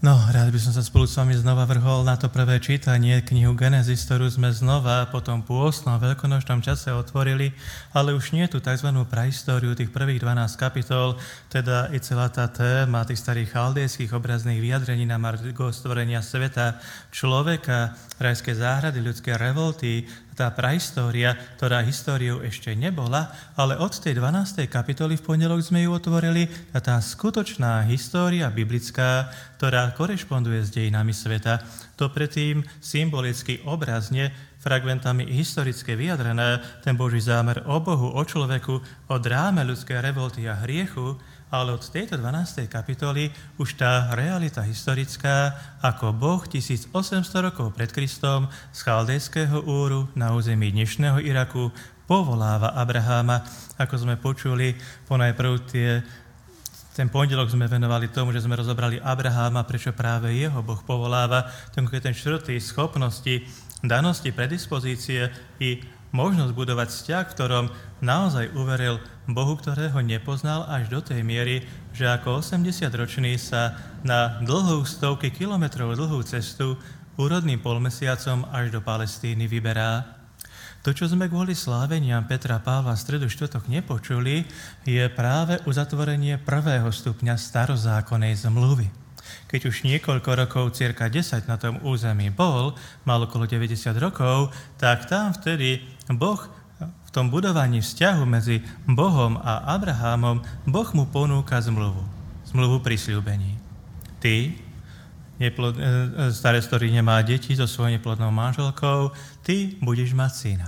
No, rád by som sa spolu s vami znova vrhol na to prvé čítanie, knihu Genesis, ktorú sme znova po tom pôstnom veľkonočnom čase otvorili, ale už nie tú tzv. Prahistóriu tých prvých 12 kapitol, teda i celá tá téma tých starých chaldejských obrazných vyjadrení na margo stvorenia sveta, človeka, rajské záhrady, ľudské revolty, tá prahistória, ktorá históriou ešte nebola, ale od tej 12. kapitoly v pondelok sme ju otvorili a tá skutočná história biblická, ktorá korešponduje s dejinami sveta, to predtým symbolicky obrazne fragmentami historické vyjadrené, ten Boží zámer o Bohu, o človeku, o dráme ľudskej revolty a hriechu, ale od tejto 12. kapitoly už tá realita historická, ako Boh 1800 rokov pred Kristom z Chaldejského Úru na území dnešného Iraku povoláva Abraháma, ako sme počuli, ponajprv ten pondelok sme venovali tomu, že sme rozobrali Abraháma, prečo práve jeho Boh povoláva, ten čtvrtý schopnosti, danosti, predispozície i možnosť budovať vzťah, v ktorom naozaj uveril Bohu, ktorého nepoznal až do tej miery, že ako 80-ročný sa na dlhú stovky kilometrov dlhú cestu úrodným polmesiacom až do Palestíny vyberá. To, čo sme kvôli sláveniam Petra Pavla v stredu štvrtok nepočuli, je práve uzatvorenie prvého stupňa starozákonnej zmluvy. Keď už niekoľko rokov, cirka 10 na tom území bol, mal okolo 90 rokov, tak tam vtedy Boh v tom budovaní vzťahu medzi Bohom a Abrahámom, Boh mu ponúka zmluvu prisľúbení. Ty, starec, ktorý nemá deti so svojou neplodnou manželkou, ty budeš mať syna.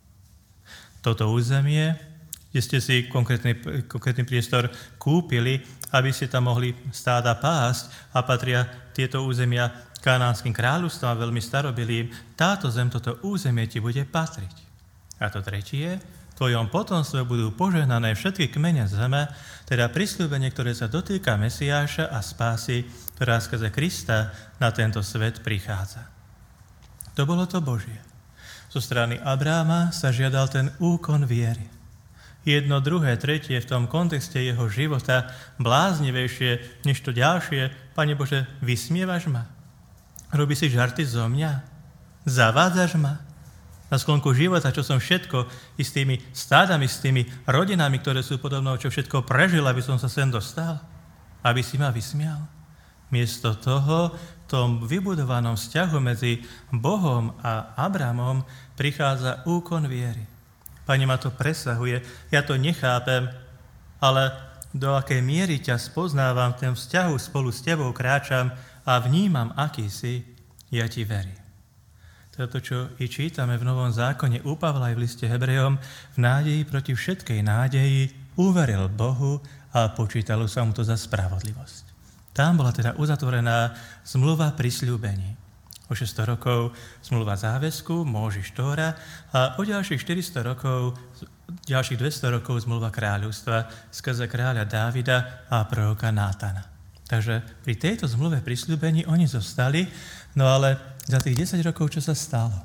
Toto územie, kde ste si konkrétny priestor kúpili, aby ste tam mohli stáda pásť a patria tieto územia kanánskym kráľovstvom a veľmi starobilým, táto zem, toto územie ti bude patriť. A to tretie, v tvojom potomstve budú požehnané všetky kmene zeme, teda prisľúbenie, ktoré sa dotýka Mesiáša a spásy, ktorá skrze Krista na tento svet prichádza. To bolo to Božie. Zo strany Abráma sa žiadal ten úkon viery. Jedno, druhé, tretie v tom kontexte jeho života bláznivejšie než to ďalšie. Pane Bože, vysmievaš ma? Robíš si žarty zo mňa? Zavádzaš ma? Na sklonku života, čo som všetko i s tými stádami, s tými rodinami, ktoré sú podobnou, čo všetko prežil, aby som sa sem dostal? Aby si ma vysmial? Miesto toho, v tom vybudovanom vzťahu medzi Bohom a Abramom prichádza úkon viery. Pane, ma to presahuje, ja to nechápem, ale do akej miery ťa spoznávam, v tom vzťahu spolu s tebou kráčam a vnímam, aký si, ja ti verím. To je to, čo i čítame v Novom zákone u Pavla aj v liste Hebrejom, v nádeji proti všetkej nádeji uveril Bohu a počítalo sa mu to za spravodlivosť. Tam bola teda uzatvorená zmluva prisľúbení. O 600 rokov zmluva záväzku, Móžiš Tóra a o ďalších 400 rokov, ďalších 200 rokov zmluva kráľovstva skrze kráľa Dávida a proroka Nátana. Takže pri tejto zmluve prisľúbení oni zostali, no ale za tých 10 rokov, čo sa stalo?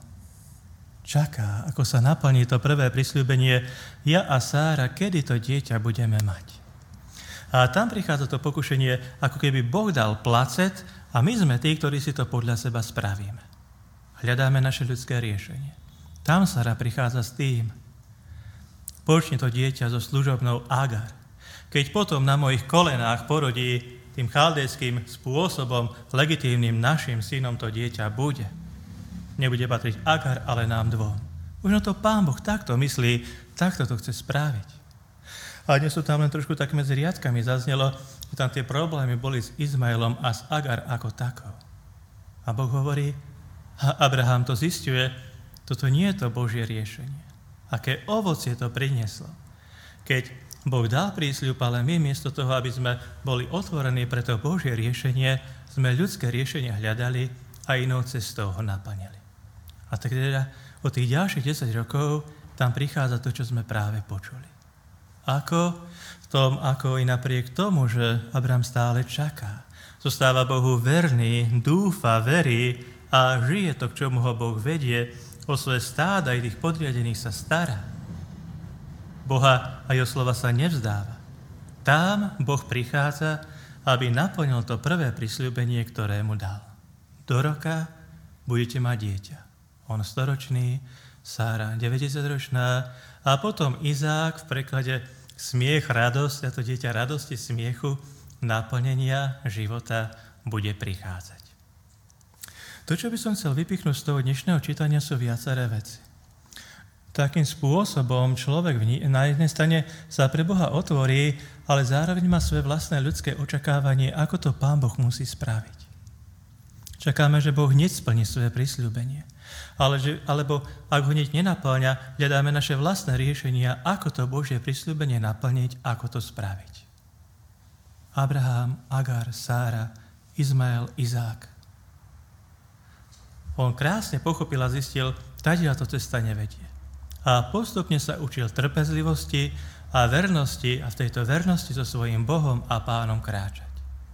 Čaká, ako sa naplní to prvé prisľúbenie ja a Sára, kedy to dieťa budeme mať. A tam prichádza to pokušenie, ako keby Boh dal placet a my sme tí, ktorí si to podľa seba spravíme. Hľadáme naše ľudské riešenie. Tam Sára prichádza s tým. Počni to dieťa so služobnou Agar. Keď potom na mojich kolenách porodí tým chaldejským spôsobom, legitímnym našim synom to dieťa bude. Nebude patriť Agar, ale nám dvom. Možno to Pán Boh takto myslí, takto to chce spraviť. A dnes sú tam len trošku tak medzi riadkami zaznelo, že tam tie problémy boli s Izmaelom a s Agar ako takou. A Boh hovorí, a Abraham to zisťuje, toto nie je to Božie riešenie. Aké ovocie to prinieslo. Keď Boh dal prísľub, ale my miesto toho, aby sme boli otvorení pre to Božie riešenie, sme ľudské riešenie hľadali a inou cestou ho naplňali. A tak teda od tých ďalších 10 rokov tam prichádza to, čo sme práve počuli. Ako? V tom, ako i napriek tomu, že Abram stále čaká. Zostáva Bohu verný, dúfa, verí a žije to, k čomu ho Boh vedie, o svoje stáda i tých podriadených sa stará. Boha a jeho slova sa nevzdáva. Tam Boh prichádza aby naplnil to prvé prisľúbenie, ktoré mu dal. Do roka budete mať dieťa. On 100-ročný, Sára 90-ročná a potom Izák v preklade smiech, radosť, a to dieťa radosti, smiechu, naplnenia života bude prichádzať. To, čo by som chcel vypichnúť z toho dnešného čítania, sú viaceré veci. Takým spôsobom človek na jednej strane sa pre Boha otvorí, ale zároveň má svoje vlastné ľudské očakávanie, ako to Pán Boh musí spraviť. Čakáme, že Boh hneď splní svoje prisľúbenie. Alebo ak ho hneď nenaplňa, hľadáme naše vlastné riešenia, ako to Božie prisľúbenie naplniť, ako to spraviť. Abraham, Agar, Sára, Izmael, Izák. On krásne pochopil a zistil, tadiaľ to cesta nevedie. A postupne sa učil trpezlivosti a vernosti a v tejto vernosti so svojím Bohom a Pánom kráčať.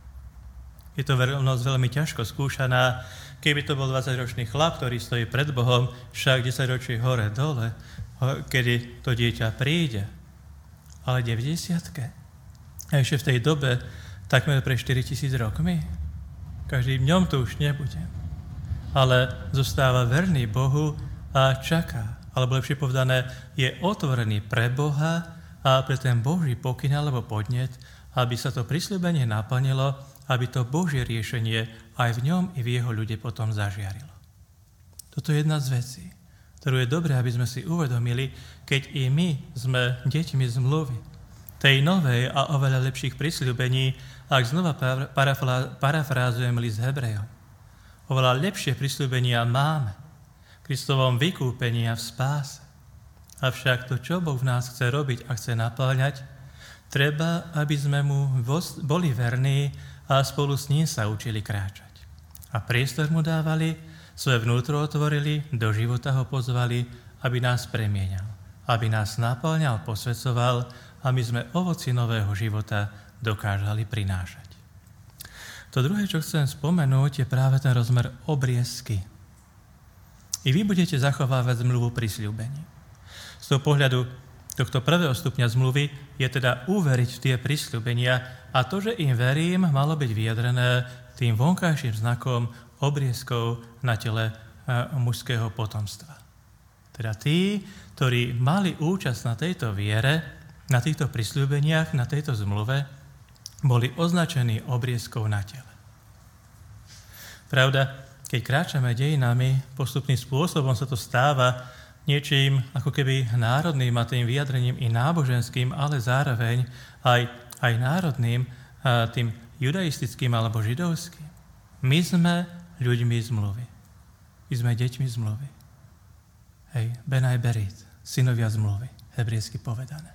Je to vernosť veľmi ťažko skúšaná. Keby to bol 20-ročný chlap, ktorý stojí pred Bohom, však 10 ročí hore, dole, kedy to dieťa príde. Ale 90-ke. A ešte v tej dobe, takmer pre 4000 rokmi. Každým dňom to už nebude. Ale zostáva verný Bohu a čaká. Alebo lepšie povedané, je otvorený pre Boha a pre ten Boží pokyn alebo podnet, aby sa to prisľúbenie naplnilo, aby to Božie riešenie aj v ňom i v jeho ľude potom zažiarilo. Toto je jedna z vecí, ktorú je dobré, aby sme si uvedomili, keď i my sme deťmi zmluvy, tej novej a oveľa lepších prisľúbení, ak znova parafrázujem list Hebrejom. Oveľa lepšie prisľúbenia máme, Kristovom vykúpení a v spáse. Avšak to, čo Boh v nás chce robiť a chce naplňať, treba, aby sme mu boli verní a spolu s ním sa učili kráčať. A priestor mu dávali, svoje vnútro otvorili, do života ho pozvali, aby nás premieňal, aby nás naplňal, posvedcoval a my sme ovoci nového života dokážali prinášať. To druhé, čo chcem spomenúť, je práve ten rozmer obriezky. I vy budete zachovávať zmluvu prisľúbení. Z toho pohľadu tohto prvého stupňa zmluvy je teda uveriť v tie prisľúbenia a to, že im verím, malo byť vyjadrené tým vonkajším znakom obriezkov na tele mužského potomstva. Teda tí, ktorí mali účasť na tejto viere, na týchto prisľúbeniach, na tejto zmluve, boli označení obriezkou na tele. Pravda, keď kráčame dejinami, postupným spôsobom sa to stáva niečím ako keby národným a tým vyjadrením i náboženským, ale zároveň aj národným, tým judaistickým alebo židovským. My sme ľuďmi zmluvy. My sme deťmi zmluvy. Hej, Benaj Berit, synovia zmluvy, hebrejsky povedané.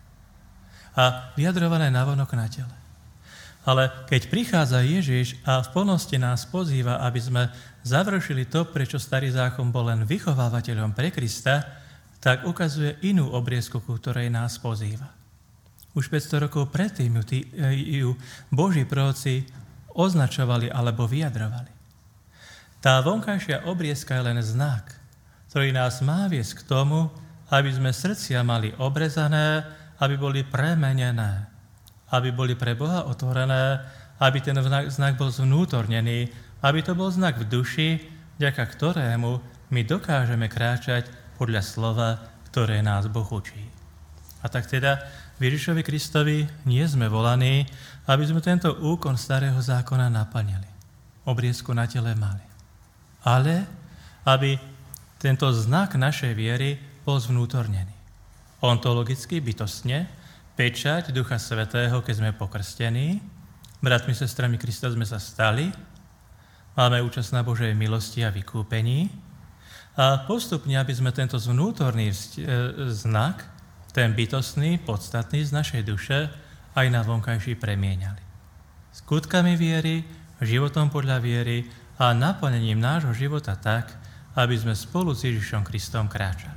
A vyjadrované navonok na tele. Ale keď prichádza Ježiš a v plnosti nás pozýva, aby sme završili to, prečo starý zákon bol len vychovávateľom pre Krista, tak ukazuje inú obriezku, ku ktorej nás pozýva. Už 500 rokov predtým ju Boží proroci označovali alebo vyjadrovali. Tá vonkajšia obriezka je len znak, ktorý nás má viesť k tomu, aby sme srdcia mali obrezané, aby boli premenené, aby boli pre Boha otvorené, aby ten znak bol zvnútornený, aby to bol znak v duši, vďaka ktorému my dokážeme kráčať podľa slova, ktoré nás Boh učí. A tak teda Ježišovi Kristovi nie sme volaní, aby sme tento úkon starého zákona naplnili. Obriezku na tele mali. Ale aby tento znak našej viery bol zvnútornený. Ontologicky, bytostne, pečať Ducha Svätého, keď sme pokrstení, bratmi, sestrami Krista sme sa stali, máme účasť na Božej milosti a vykúpení a postupne, aby sme tento vnútorný znak, ten bytostný, podstatný z našej duše, aj na vonkajší premieňali. Skutkami viery, životom podľa viery a naplnením nášho života tak, aby sme spolu s Ježišom Kristom kráčali.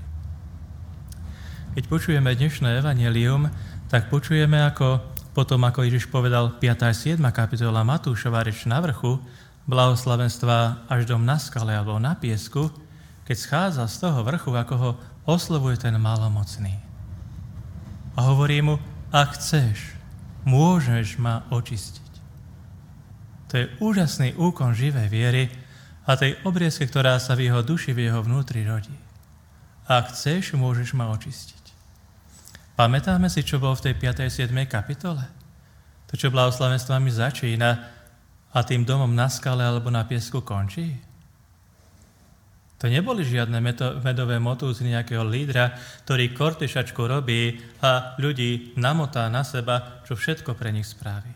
Keď počujeme dnešné evanjelium, tak počujeme, potom ako Ježiš povedal 5. a 7. kapitola Matúšova reč na vrchu, blahoslavenstva až dom na skale alebo na piesku, keď schádza z toho vrchu, ako ho oslovuje ten malomocný. A hovorí mu, ak chceš, môžeš ma očistiť. To je úžasný úkon živej viery a tej obriezke, ktorá sa v jeho duši, v jeho vnútri rodí. Ak chceš, môžeš ma očistiť. Pamätáme si, čo bolo v tej 5. 7. kapitole? To, čo blahoslavenstvami začína a tým domom na skale alebo na piesku končí? To neboli žiadne medové motúzy nejakého lídra, ktorý kortyšačku robí a ľudí namotá na seba, čo všetko pre nich spraví.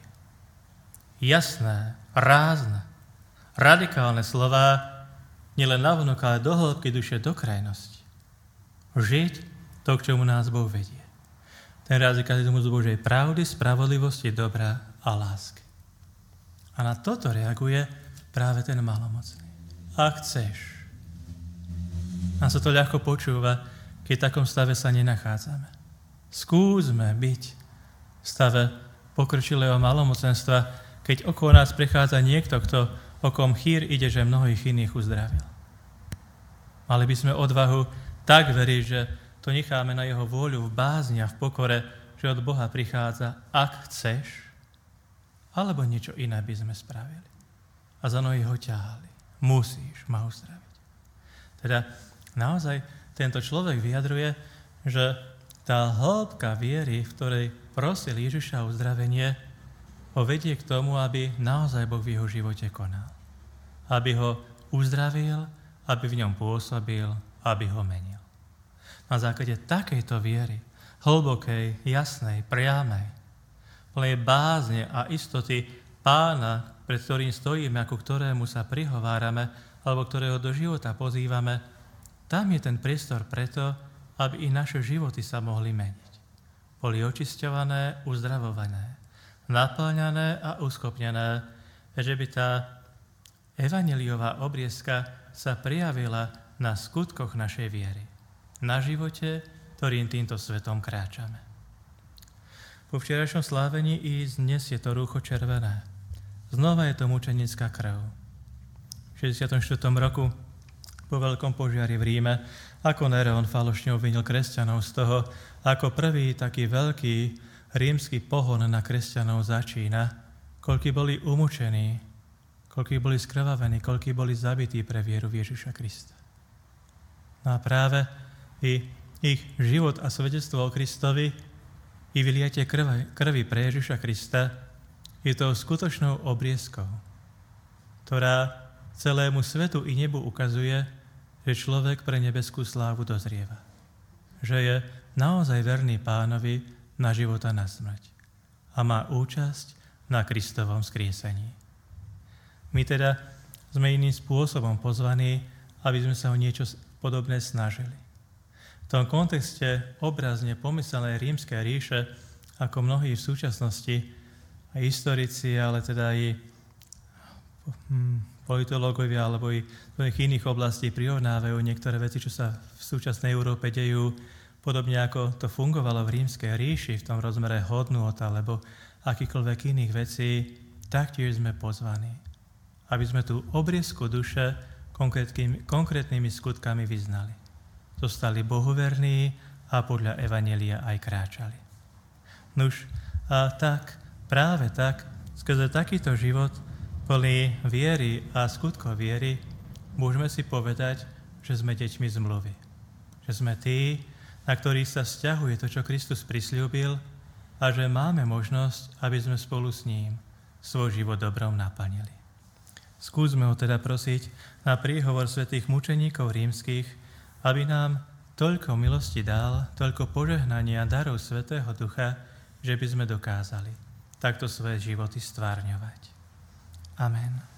Jasné, rázne, radikálne slová, nielen navonok, ale do hĺbky duše, do krajnosti. Žiť to, k čomu nás Boh vedie. Ten radikalizmus Božej pravdy, spravodlivosti, dobra a lásky. A na toto reaguje práve ten malomocný. Ak chceš. Nám sa to ľahko počúva, keď v takom stave sa nenachádzame. Skúsme byť v stave pokročilého malomocenstva, keď okolo nás prechádza niekto, o kom chýr ide, že mnohých iných uzdravil. Mali by sme odvahu tak veriť, že to necháme na jeho vôľu v bázni a v pokore, že od Boha prichádza, ak chceš, alebo niečo iné by sme spravili. A za nohy ho ťahali. Musíš ma uzdraviť. Teda naozaj tento človek vyjadruje, že tá hĺbka viery, v ktorej prosil Ježiša o uzdravenie, ho vedie k tomu, aby naozaj Boh v jeho živote konal. Aby ho uzdravil, aby v ňom pôsobil, aby ho menil. Na základe takejto viery, hlbokej, jasnej, priamej, plnej bázne a istoty Pána, pred ktorým stojíme, ako ktorému sa prihovárame, alebo ktorého do života pozývame, tam je ten priestor preto, aby i naše životy sa mohli meniť. Boli očisťované, uzdravované, naplňané a uschopnené, že by tá evanjeliová obriezka sa prijavila na skutkoch našej viery. Na živote, ktorým týmto svetom kráčame. Po včerajšom slávení i dnes je to rúcho červené. Znova je to mučenická krv. V 64. roku po veľkom požiari v Ríme, ako Nerón falošne obvinil kresťanov z toho, ako prvý taký veľký rímsky pohon na kresťanov začína, koľkí boli umúčení, koľkí boli skrvavení, koľkí boli zabití pre vieru v Ježiša Krista. No a práve i ich život a svedectvo o Kristovi i vyliatie krvi pre Ježiša Krista je tou skutočnou obriezkou, ktorá celému svetu i nebu ukazuje, že človek pre nebeskú slávu dozrieva. Že je naozaj verný Pánovi na život a na smrť. A má účasť na Kristovom skriesení. My teda sme iným spôsobom pozvaní, aby sme sa o niečo podobné snažili. V tom kontexte obrazne pomyslenej rímskej ríše, ako mnohí v súčasnosti, aj historici, ale teda aj politológovia alebo i v iných oblastí prirovnávajú niektoré veci, čo sa v súčasnej Európe dejú, podobne ako to fungovalo v rímskej ríši, v tom rozmere hodnôt alebo akýkoľvek iných vecí, taktiež sme pozvaní, aby sme tú obriezku duše konkrétnymi skutkami vyznali. Zostali bohuverní a podľa evanjelia aj kráčali. Nuž, a tak, práve tak, skrze takýto život plný viery a skutkov viery, môžeme si povedať, že sme deťmi zmluvy. Že sme tí, na ktorých sa vzťahuje to, čo Kristus prisľúbil, a že máme možnosť, aby sme spolu s ním svoj život dobrom naplnili. Skúsme ho teda prosiť na príhovor svätých mučeníkov rímskych, aby nám toľko milosti dal, toľko požehnania darov Svätého Ducha, že by sme dokázali takto svoje životy stvárňovať. Amen.